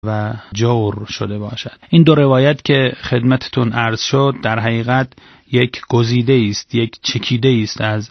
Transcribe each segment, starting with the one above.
و جور شده باشد. این دو روایت که خدمتتون عرض شد در حقیقت یک گزیده است، یک چکیده است از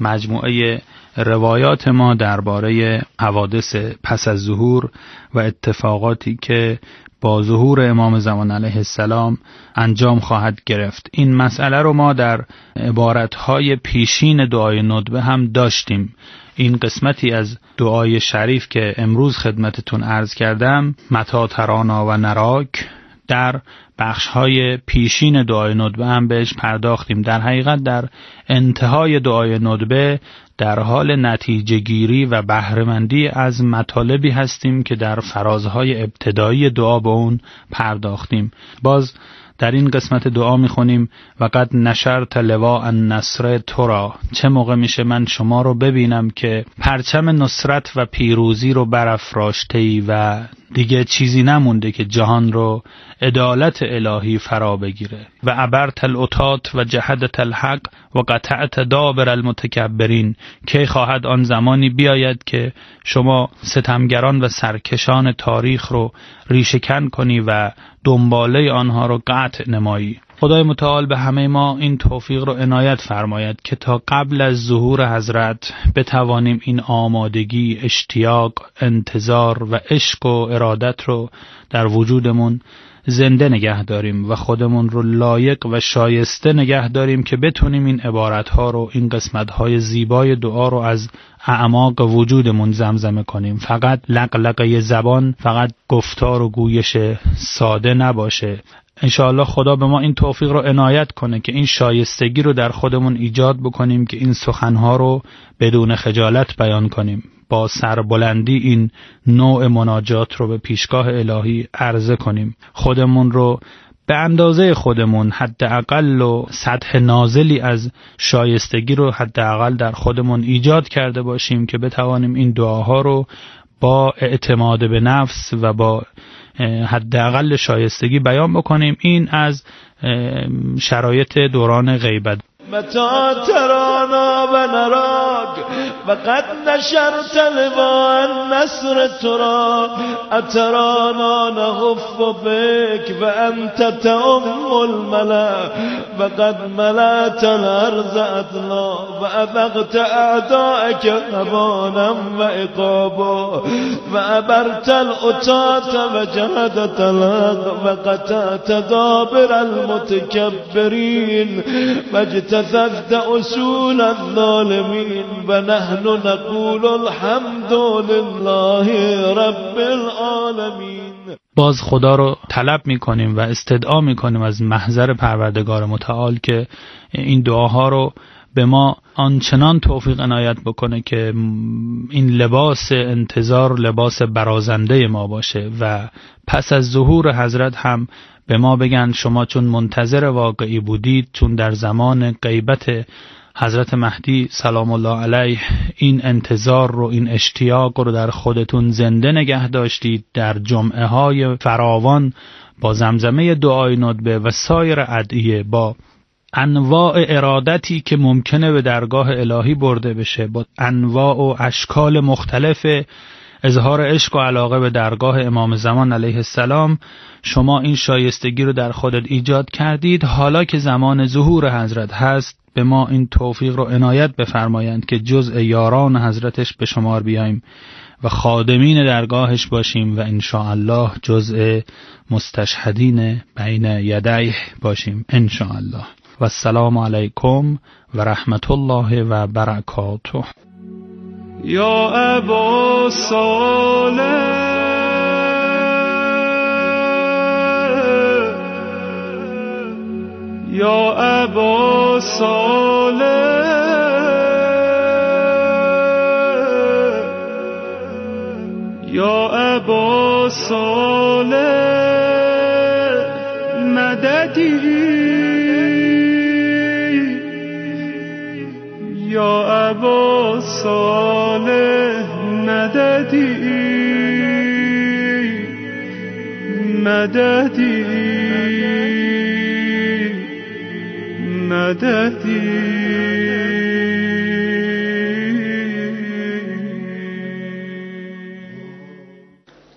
مجموعه روایات ما درباره حوادث پس از ظهور و اتفاقاتی که با ظهور امام زمان علیه السلام انجام خواهد گرفت. این مسئله رو ما در عبارتهای پیشین دعای ندبه هم داشتیم. این قسمتی از دعای شریف که امروز خدمتتون عرض کردم، متی ترانا و نراک، در بخش‌های پیشین دعای ندبه هم بهش پرداختیم. در حقیقت در انتهای دعای ندبه در حال نتیجه گیری و بهره‌مندی از مطالبی هستیم که در فرازهای ابتدایی دعا به اون پرداختیم. باز در این قسمت دعا میخونیم و قد نشرت لواء النصر ترا، چه موقع میشه من شما رو ببینم که پرچم نصرت و پیروزی رو برافراشته‌ای و دیگه چیزی نمونده که جهان رو عدالت الهی فرا بگیره. و عبرت العتات و جهدت الحق و قطعت دابر المتکبرین، کی خواهد آن زمانی بیاید که شما ستمگران و سرکشان تاریخ رو ریشه‌کن کنی و دنباله آنها رو قطع نمایی. خدای متعال به همه ما این توفیق رو عنایت فرماید که تا قبل از ظهور حضرت بتوانیم این آمادگی، اشتیاق، انتظار و عشق و ارادت رو در وجودمون زنده نگه داریم و خودمون رو لایق و شایسته نگه داریم که بتونیم این عبارتها رو، این قسمتهای زیبای دعا رو از اعماق وجودمون زمزمه کنیم. فقط لقلقه زبان، فقط گفتار و گویش ساده نباشه. انشاءالله خدا به ما این توفیق رو عنایت کنه که این شایستگی رو در خودمون ایجاد بکنیم که این سخنها رو بدون خجالت بیان کنیم، با سربلندی این نوع مناجات رو به پیشگاه الهی عرضه کنیم، خودمون رو به اندازه خودمون حداقل و سطح نازلی از شایستگی رو حداقل در خودمون ایجاد کرده باشیم که بتوانیم این دعاها رو با اعتماد به نفس و با حداقل شایستگی بیان بکنیم. این از شرایط دوران غیبت. متى ترانا و نراك وقد نشرت لواء النصر ترى أترانا نخف بك وأنت تأم الملا وقد ملأت الأرض أطلا وأذقت أعداءك هوانا وعقابا وأبرت الأتات وجهدت الحق وقطعت دابر المتكبرين وجتثذت أصول الظالمين ونحن نقول الحمد لله رب العالمين. باز خدا رو طلب میکنیم و استدعا میکنیم از محضر پروردگار متعال که این دعاها رو به ما آنچنان توفیق عنایت بکنه که این لباس انتظار لباس برازنده ما باشه و پس از ظهور حضرت هم به ما بگن شما چون منتظر واقعی بودید، چون در زمان غیبت حضرت مهدی سلام الله علیه این انتظار رو، این اشتیاق رو در خودتون زنده نگه داشتید، در جمعه های فراوان با زمزمه دعای ندبه و سایر ادعیه، با انواع ارادتی که ممکنه به درگاه الهی برده بشه، با انواع و اشکال مختلف اظهار عشق و علاقه به درگاه امام زمان علیه السلام، شما این شایستگی رو در خودت ایجاد کردید. حالا که زمان ظهور حضرت هست به ما این توفیق رو عنایت بفرمایند که جزء یاران حضرتش به شمار بیاییم و خادمین درگاهش باشیم و انشاءالله جزء مستشهدین بین یدیه باشیم انشاءالله. و السلام علیکم و رحمت الله و برکاته. یا ابا صالح یا ابا صالح یا ابا صالح مددی یا ابا صالح مددی مددی مددی.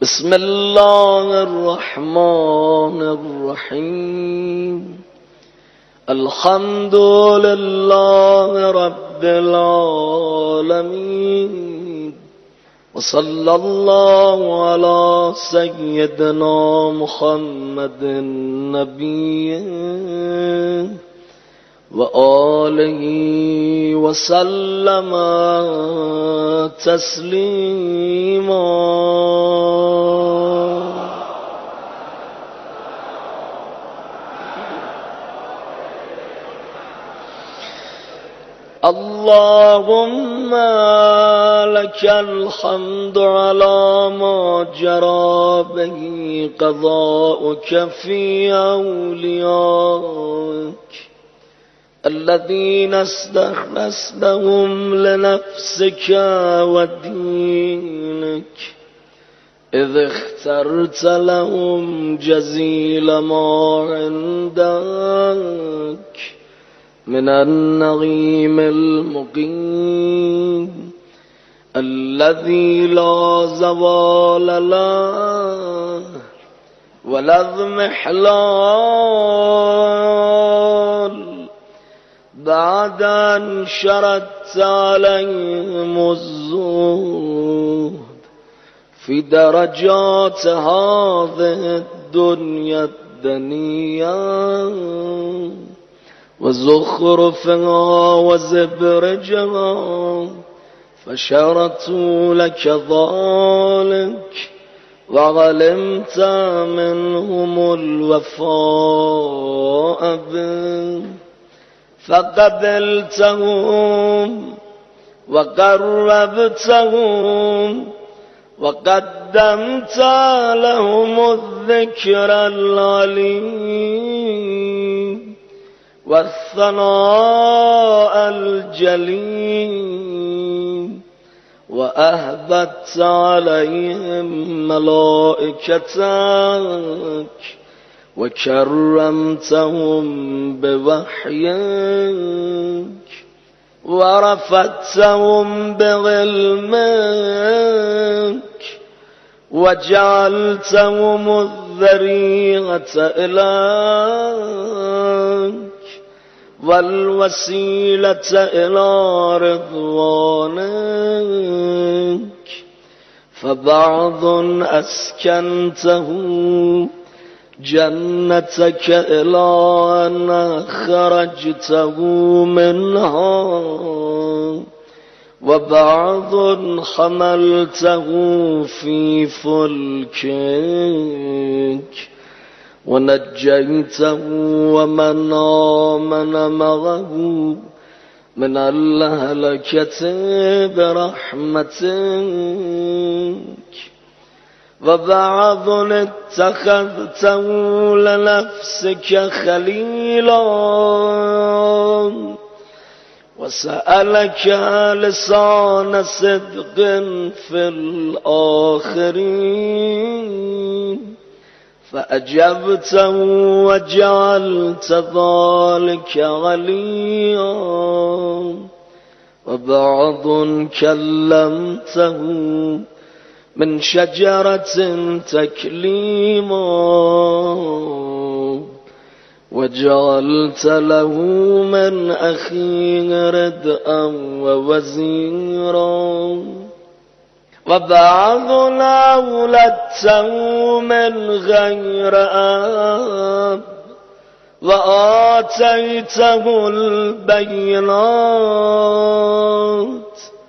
بسم الله الرحمن الرحيم الحمد لله رب العالمين وصلى الله على سيدنا محمد النبي وآله وسلم تسليما اللهم لك الحمد على ما جرى به قضاؤك في أوليائك الذين استخلصتهم لنفسك ودينك إذ اخترت لهم جزيل ما عندك من النعيم المقيم الذي لا زوال له ولا اضمحلال بعد أن شردت عليهم الزهد في درجات هذه الدنيا الدنيا وزخرفها وزبرجها فشرطوا لك ذلك وعلمت منهم الوفاء به فقبلتهم وقربتهم وقدمت لهم الذكر العليم والثناء الجليل وأهبت عليهم ملائكتك وكرمتهم بوحيك ورفعتهم بعلمك وجعلتهم الذريعة إليك والوسيلة إلى رضوانك فبعض أسكنته جنتك إلى أن خرجته منها وبعض حملته في فلكك ونجيته ومن آمن معه من الهلكة برحمتك وبعض اتخذته لنفسك خليلا وسألك لسان صدق في الآخرين فأجبته وجعلت ذلك عليا وبعض كلمته من شجرة تكليما وجعلت له من أخيه ردءا ووزيرا وبعض أولدته من غير أب وآتيته البينات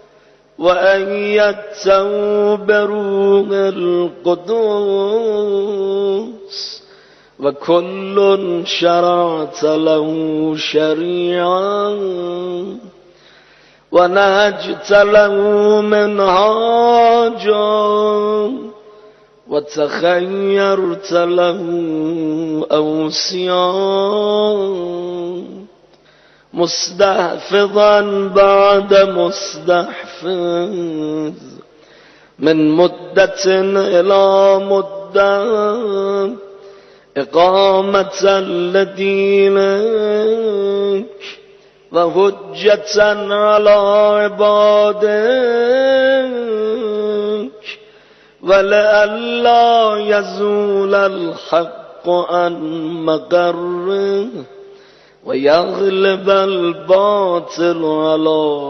وأيدته بروح القدوس وكل شرعت له شريعا ونهجت له منهاجا وتخيرت له أوصيا مستحفظا بعد مستحفظ من مدة إلى مدة إقامة لدينك وهجة على عبادك ولئلا يزول الحق عن مقره ويغلب الباطل على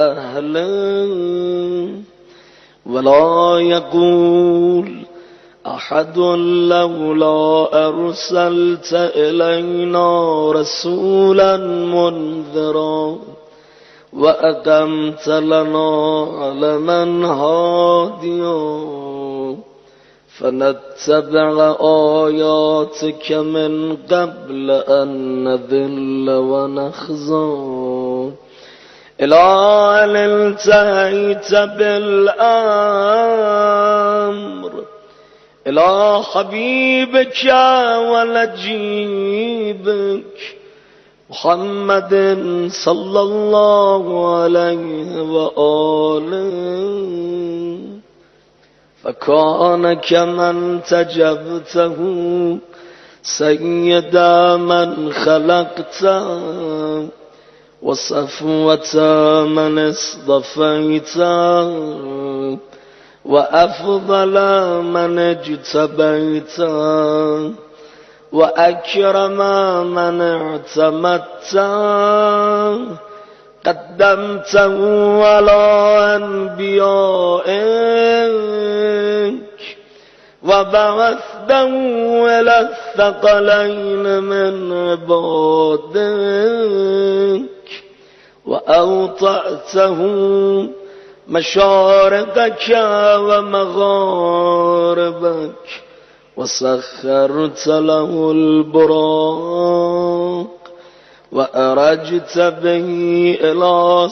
أهله ولا يقول أحد لولا أرسلت إلينا رسولا منذرا وأقمت لنا علما هاديا فنتبع آياتك من قبل أن نذل ونخزى إلى أن انتهيت بالأمر إلى حبيبك ونجيبك محمد صلى الله عليه وآله فكان كمن تجبته سيد من خلقته وصفوة من اصطفيته وأفضل من اجتبيته وأكرم من اعتمدته قدمته على أنبيائك وبعثته إلى الثقلين من عبادك وأوطأته مشارقك ومغاربك وسخرت له البراق وأرجت به إلى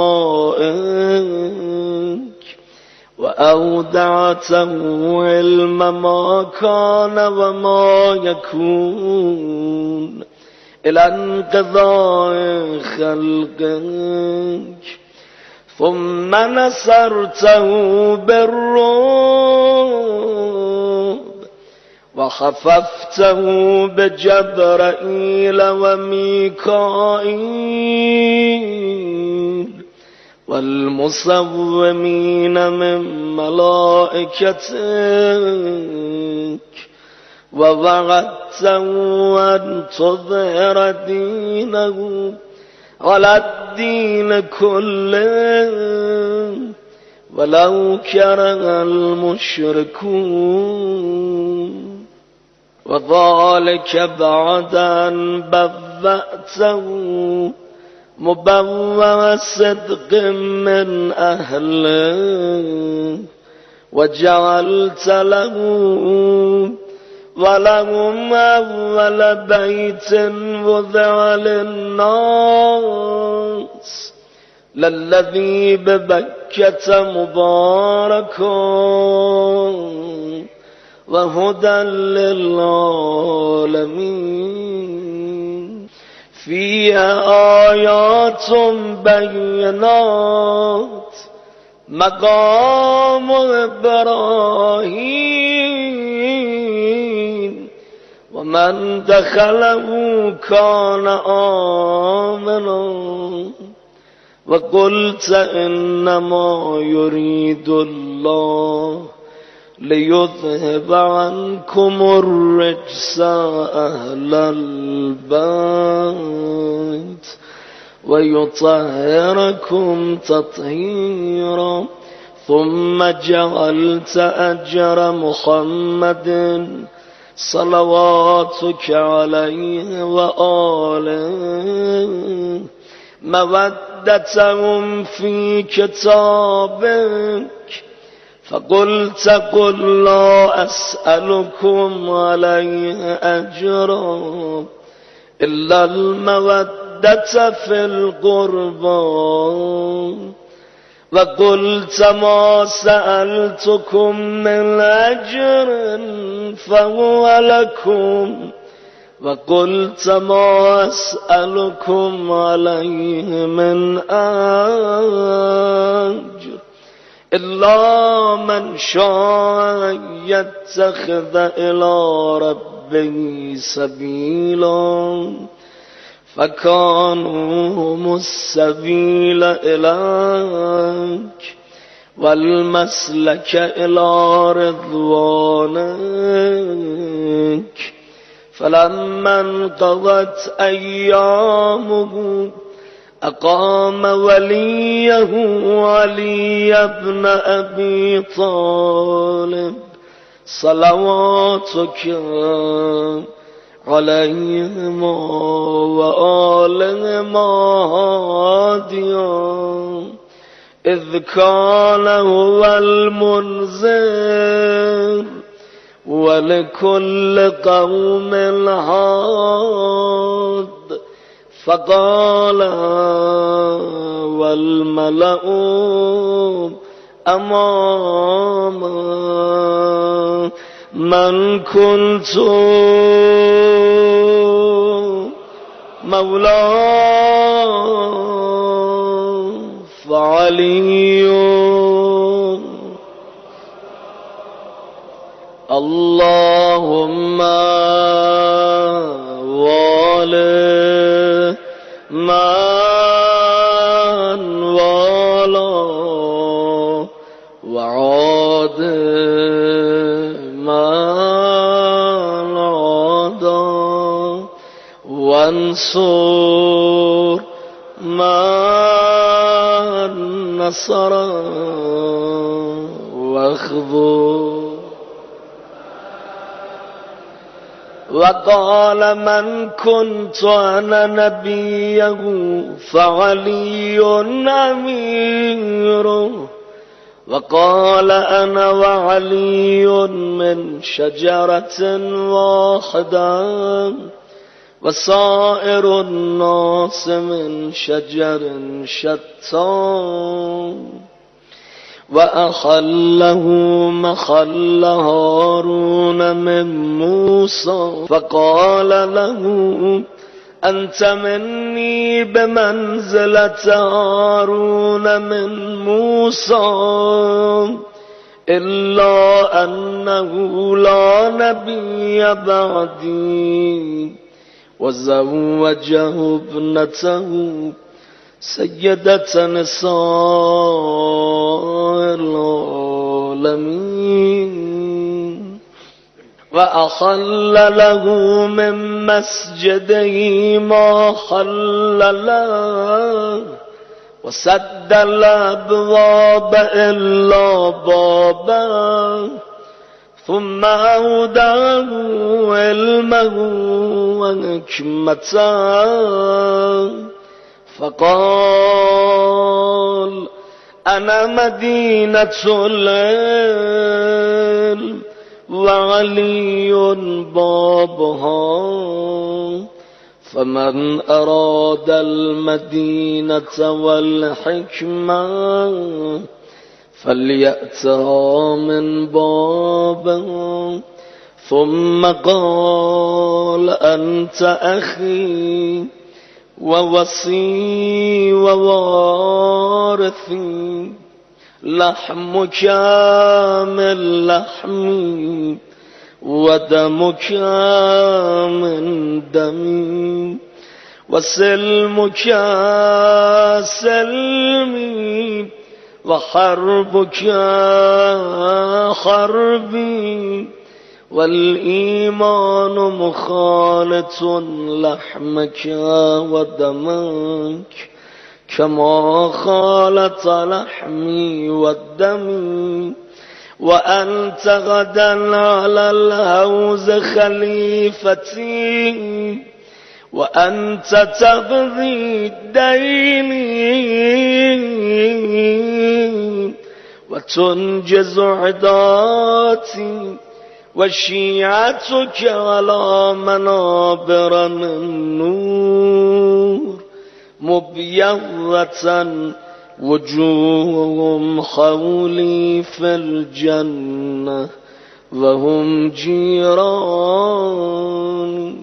سمائك وأودعته علم ما كان وما يكون إلى انقضاء خلقك ثم نصرته بالروم وخففته بجبرائيل وميكائيل والمصومين من ملائكتك ووعدته أن تظهر دينه على الدين كله ولو كره المشركون وذلك بعد أن بوأته مبوأ صدق من أهله وجعلت له ولهم أول بيت وضع للناس للذي ببكة مباركا وهدى للعالمين فيها آيات بينات مقام إبراهيم ومن دخله كان آمنا وقلت إنما يريد الله ليذهب عنكم الرجس أهل البيت ويطهركم تطهيرا ثم جعلت أجر محمد صلواتك عليه وآله مودتهم في كتابك فقلت قل لا أسألكم عليه أجرا إلا المودة في القربى وقلت ما سألتكم من أجر فهو لكم وقلت ما أسألكم عليه من أجر إلا من شاء يتخذ إلى ربه سبيلا فكانوا هم السبيل إليك والمسلك إلى رضوانك. فلما انقضت أيامه أقام وليه علي بن أبي طالب صلواتك عليهما وآلهما هاديا، إذ كان هو المنذر ولكل قوم هاد. فقال والملأ أمامه من كنت مولاه فعلي، اللهم والي من والاه وعاد من عاداه، وانصر من نصره واخذل. وقال من كنت أنا نبيه فعلي أميره، وقال أنا وعلي من شجرة واحدة وسائر الناس من شجر شتى. وأخله محل هارون من موسى، فقال له أنت مني بمنزلة هارون من موسى، إلا أنه لا نبي بعدي. وزوجه ابنته سيدة نساء العالمين. وأحل له من مسجده ما حل له، وسد الأبواب إلا بابا، ثم أودعه علمه وحكمته، فقال أنا مدينة العلم وعلي بابها، فمن أراد المدينة والحكمة فليأتها من بابها. ثم قال أنت أخي ووصي ووارثي، لحمك من لحمي ودمك من دمي، وسلمك سلمي وحربك حربي، والإيمان مخالط لحمك ودمك كما خالط لحمي والدم. وأنت غدا على الهوز خليفتي، وأنت تقضي الدين وتنجز عداتي، وشيعتك على منابر من نور مبيضة، وجوههم حولي في الجنة وهم جيران.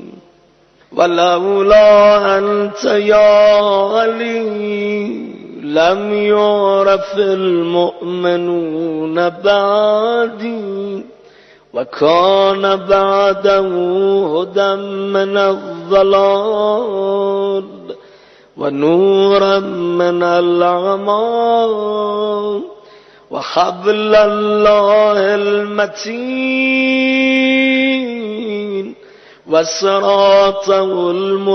ولولا أنت يا علي لم يعرف المؤمنون بعدي، وكان بعده هدى من الضلال ونورا من العمى، وحبل الله المتين وصراطه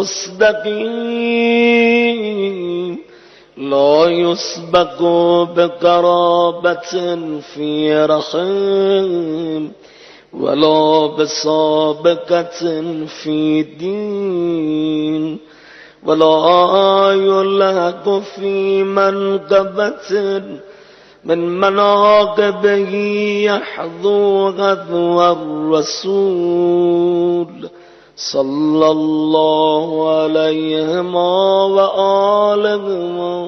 المستقيم لا يسبق بقرابة في رحم ولا بسابقة في دين ولا يلحق في منقبة من مناقبه يحظو غذو الرسول صلى الله عليهما وآلهما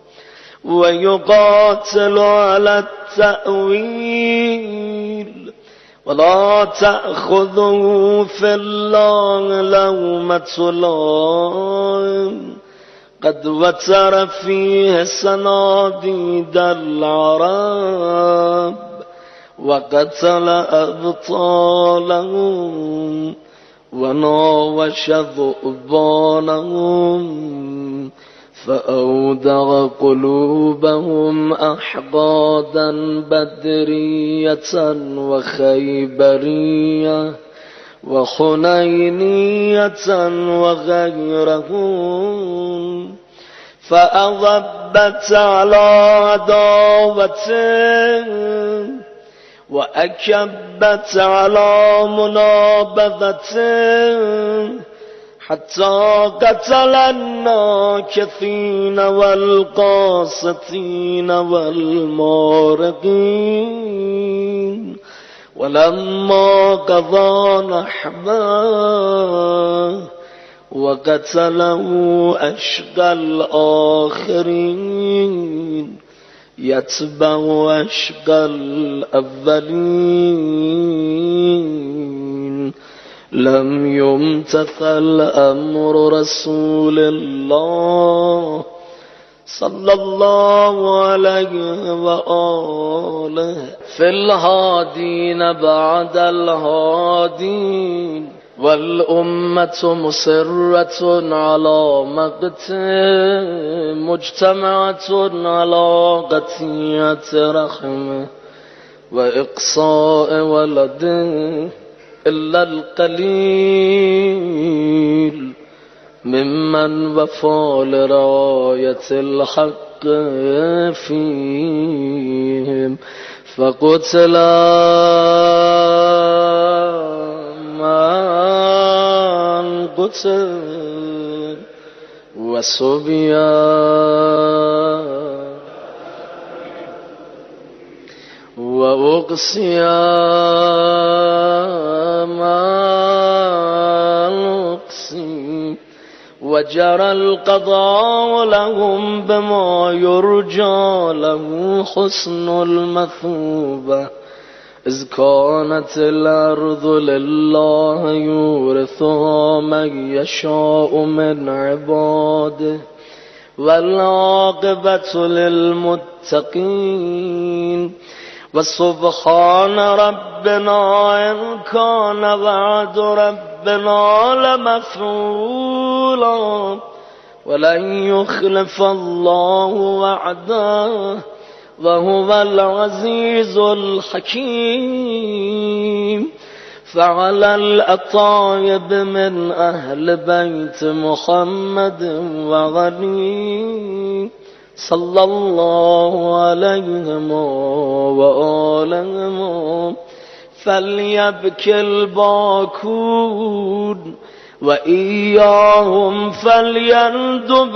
ويقاتل على التأويل ولا تأخذه في الله لومة لائم قد وتر فيه صناديد العرب وقتل أبطالهم وناوش ذؤبانهم فأودع قلوبهم أحقادا بدرية وخيبرية وحنينية وغيرهم فأضبت على عداوته وأكبت على منابذته حتى قتل الناكثين والقاسطين والمارقين ولما قضى نحبه وقتله أشقى الآخرين يتبع أشقى الأولين لم يمتثل أمر رسول الله صلى الله عليه وآله في الهادين بعد الهادين والأمة مصرة على مقت مجتمعة على قطيعة رحمه وإقصاء ولده إلا القليل ممن وفى لراية الحق فيهم فقتل من قتل وصبيا وأقصيا ما أقصي وجرى القضاء لهم بما يرجى له حسن المثوبة إذ كانت الأرض لله يورثها من يشاء من عباده والعاقبة للمتقين وسبحان ربنا إن كان وعد ربنا لمفعولا ولن يخلف الله وعده وهو العزيز الحكيم فعلى الأطايب من أهل بيت محمد وغني صلى الله عليهم وآلهم فليبكي الباكون وإياهم فليندب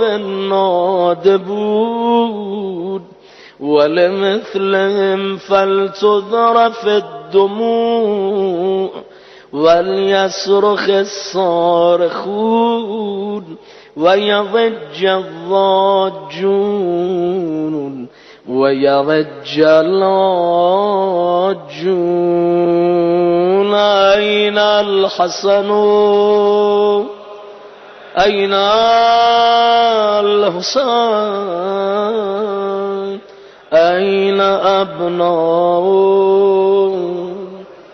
النادبون ولمثلهم فلتذرف الدموع وليصرخ الصارخون ويضج الضاجون ويضج اللاجون أين الحسن أين الحسين أين أبناء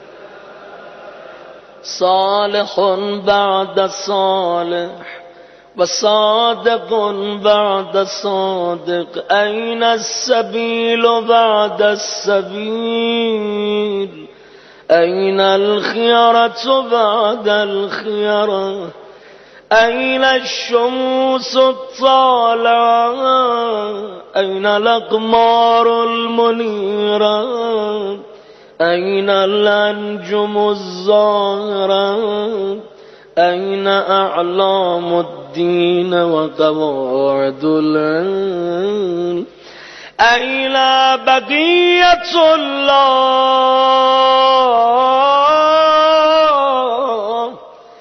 صالح بعد صالح وصادق بعد صادق أين السبيل بعد السبيل أين الخيرة بعد الخيرة أين الشموس الطالعة أين الأقمار المنيرة أين الأنجم الزاهرة أين أعلام الدين وقواعد العلم أين بقية الله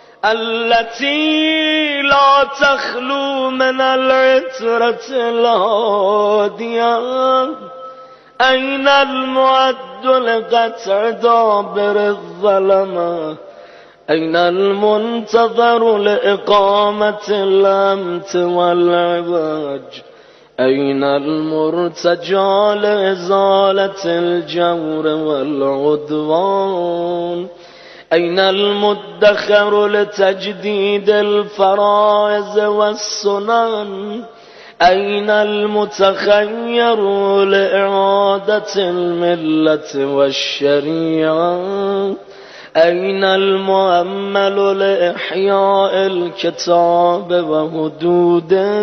التي لا تخلو من العترة الهادية أين المعد لقطع دابر الظلمة أين المنتظر لإقامة الأمت والعواج أين المرتجى لإزالة الجور والعدوان أين المدخر لتجديد الفرائض والسنن أين المتخير لإعادة الملة والشريعة أين المؤمل لإحياء الكتاب وهدوده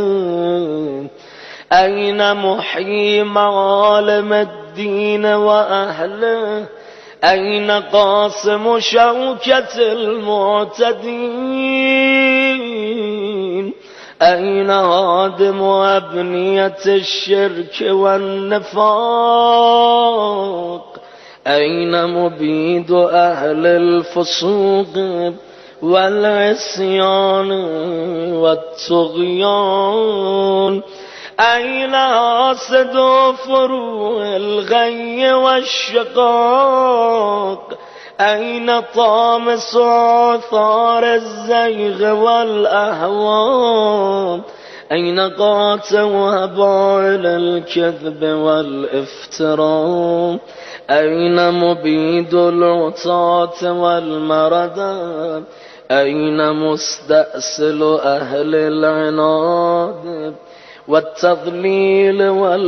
أين محيي معالم الدين وأهله أين قاسم شوكة المعتدين أين هادم أبنية الشرك والنفاق أين مبيد أهل الفسوق والعصيان والطغيان أين حاسد فروع الغي والشقاق أين طامس آثار الزيغ والأهواء أين قاتل وهبائل الكذب والافتراء أين مبيد العطاة والمردى أين مستأصل أهل العناد والتضليل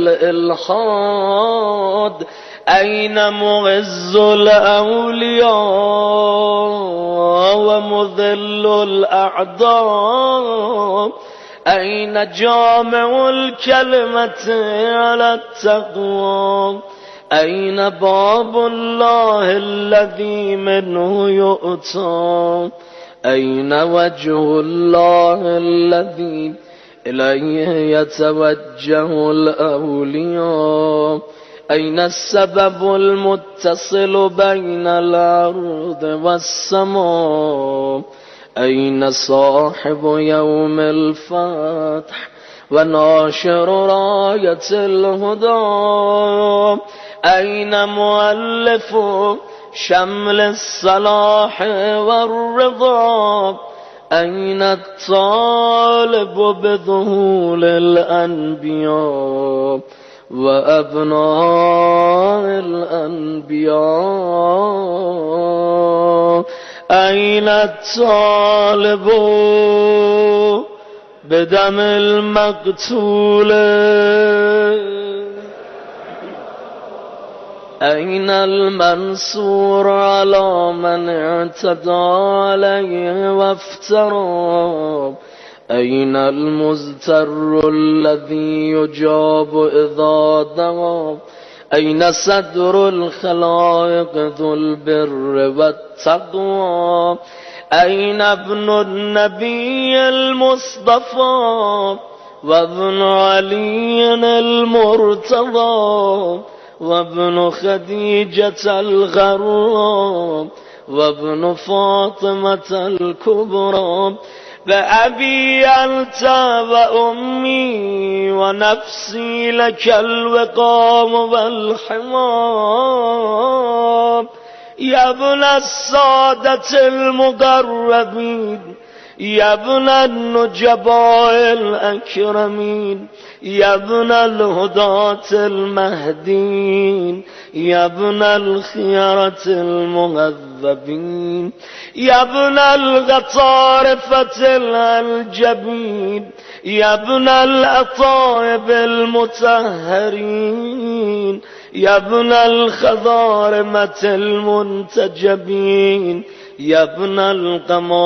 والإلحاد أين معز الأولياء ومذل الأعداء أين جامع الكلمة على التقوى أين باب الله الذي منه يؤتى أين وجه الله الذي إليه يتوجه الأولياء أين السبب المتصل بين الأرض والسماء أين صاحب يوم الفتح وناشر راية الهدى أين مؤلف شمل الصلاح والرضا أين الطالب بذهول الأنبياء وأبناء الأنبياء أين الطالب بدم المقتول أين المنصور على من اعتدى عليه وافترى أين المزتر الذي يجاب إذا دعا أين صدر الخلائق ذو البر والتقوى أين ابن النبي المصطفى وابن علي المرتضى وابن خديجة الغراء وابن فاطمة الكبرى بأبي أنت وأمي ونفسي لك الوقام والحمام يا ابن السادة المقربين يا ابن النجباء الأكرمين يا ابن الهداة المهدين يا ابن الخيرة المهذبين يا ابن الغطارفة الجبين يا ابن الأطائب المطهرين يا ابن الخضارمة المنتجبين يا ابن القمر